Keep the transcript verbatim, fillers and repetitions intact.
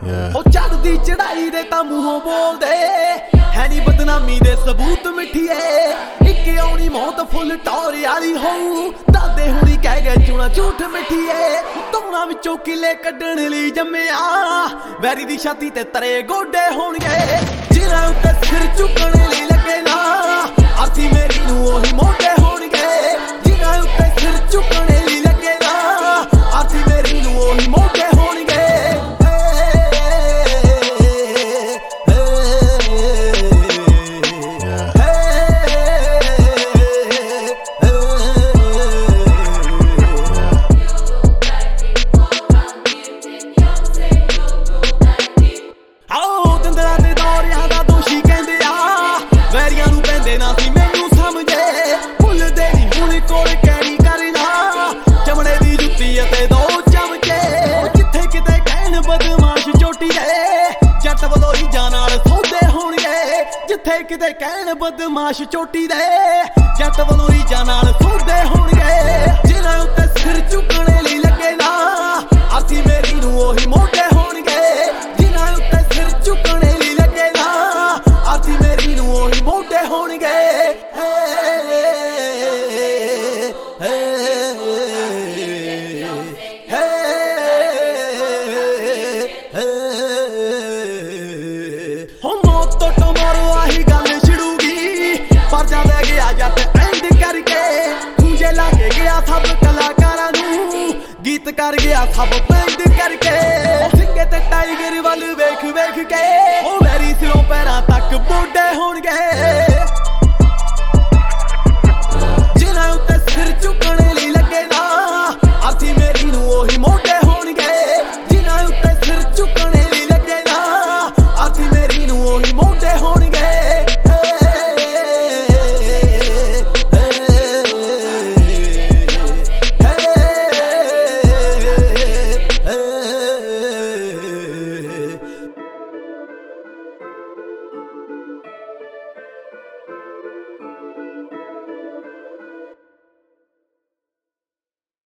ਉਹ ਚੜਦੀ ਚੜਾਈ ਦੇ ਤਾਂ ਮੂੰਹੋਂ ਬੋਲਦੇ ਹੈ ਨੀ ਬਦਨਾਮੀ ਦੇ ਸਬੂਤ ਮਿੱਠੀਏ ਇੱਕ ਆਉਣੀ ਮੌਤ ਫੁੱਲ ਟੌਰ ਵਾਲੀ ਹੋਊ ਦਾਦੇ ਹੁਣੀ ਕਹਿ ਗਏ ਚੂਣਾ ਝੂਠ ਮਿੱਠੀਏ ਧੌਣਾ ਵਿੱਚੋਂ ਕਿਲੇ ਕੱਢਣ ਲਈ ਜੰਮਿਆ ਵੈਰੀ ਦੀ ਛਾਤੀ ਤੇ ਤਰੇ ਗੋਡੇ ਹੋਣਗੇ ਜਿਨ੍ਹਾਂ ਉੱਤੇ ਸਿਰ ਝੁਕਣ ਲਈ ਲੱਗੇ ਨਾ ਆਸੀ ਮੇਰੀ ਨੂੰ ਉਹੀ ਮੋਢੇ ਹੋਣਗੇ ਜਿਨ੍ਹਾਂ ਉੱਤੇ ਸਿਰ ਝੁਕਣ ਲਈ ਲੱਗੇ ਨਾ ਆਸੀ ਮੇਰੀ ਨੂੰ ਉਹੀ ਮੋਢੇ ਹੋਣਗੇ ਜਿੱਥੇ ਕਿਤੇ ਕਹਿਣ ਬਦਮਾਸ਼ ਚੋਟੀ ਦੇ ਜੱਟ ਵੱਲੋਂ ਰੀਝਾਂ ਨਾਲ ਸੌਦੇ ਹੋਣਗੇ ਜਿਨ੍ਹਾਂ ਉੱਤੇ ਸਿਰ ਝੁਕਣ ਲਈ ਲੱਗੇ ਨਾ ਆਸੀ ਮੇਰੀ ਨੂੰ ਉਹੀ ਮੋਢੇ ਹੋਣਗੇ ਜਿਨ੍ਹਾਂ ਉੱਤੇ ਸਿਰ ਝੁਕਣ ਲਈ ਲੱਗੇ ਨਾ ਆਸੀ ਮੇਰੀ ਨੂੰ ਉਹੀ ਮੋਢੇ ਹੋਣਗੇ ਗੀਤ ਕਰ ਗਿਆ ਸਭ ਬੰਦ ਕਰਕੇ ਸਿੱਕੇ ਤੇ ਟਾਈਗਰ ਵੱਲ ਵੇਖ ਵੇਖ ਕੇ